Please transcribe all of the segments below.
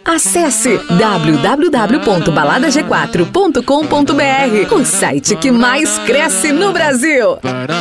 Acesse www.baladag4.com.br, o site que mais cresce no Brasil.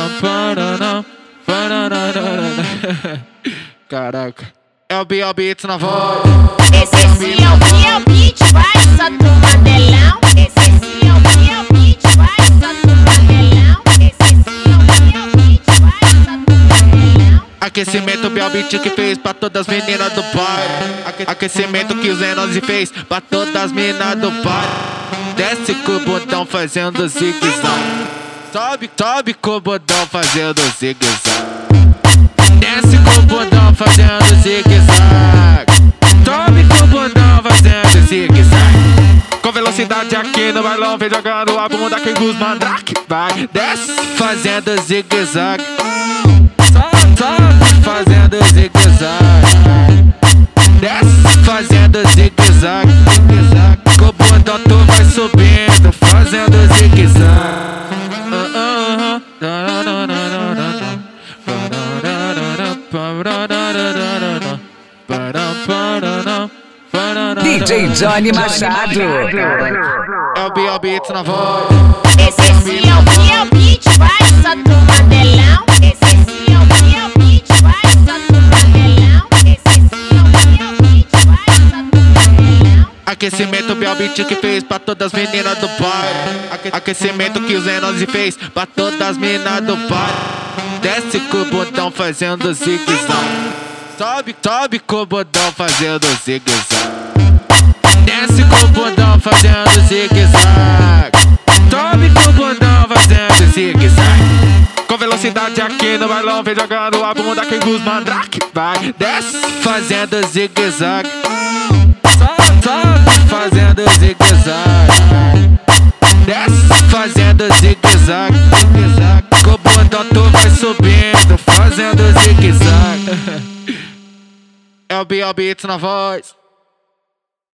Caraca, é o B.O. Beats na voz. Esse sim é o B.O. Beats, vai só tumandelão. Esse sim é o B.O. Beats, vai só tumandelão. Esse sim é o B.O. Beats, vai só tumandelão. Aquecimento B.O. Beats que fez pra todas as meninas do pai. Aquecimento que o Zenose fez pra todas as meninas do pai. Desce com o botão fazendo zigue-zague. Sobe com o botão fazendo zigue-zague. Desce com o botão fazendo zigue-zague. Sobe com o botão fazendo zigue-zague. Com velocidade aqui no bailão, vem jogando a bunda que os mandrake. Vai, desce fazendo zigue-zague. Sobe fazendo zigue-zague. Desce fazendo zigue-zague. Com o botão tu vai subindo, fazendo zigue-zague. DJ Johnny Machado. É o B.O. Beats na voz. Esse sim é o B.O. Beats, vai só tumandelão. Esse sim é o B.O. Beats, vai só tumandelão. Esse sim é o B.O. Beats, vai só tumandelão. Aquecimento B.O. Beats que fez pra todas as meninas do pai. Aquecimento que o Zenose fez pra todas as meninas do pai. Desce com o botão fazendo zigue-zague. Sobe com o botão fazendo zigue-zague. Desce com o botão fazendo zigue-zague. Sobe com o botão fazendo zigue-zague. Com velocidade aqui no bailão, vem jogando a bunda que os mandrake. Vai, desce fazendo zigue-zague. Sobe fazendo zigue-zague. Desce fazendo zigue-zague. Com o botão tu vai subindo, fazendo zigue-zague. É o B.O. Beats na voz.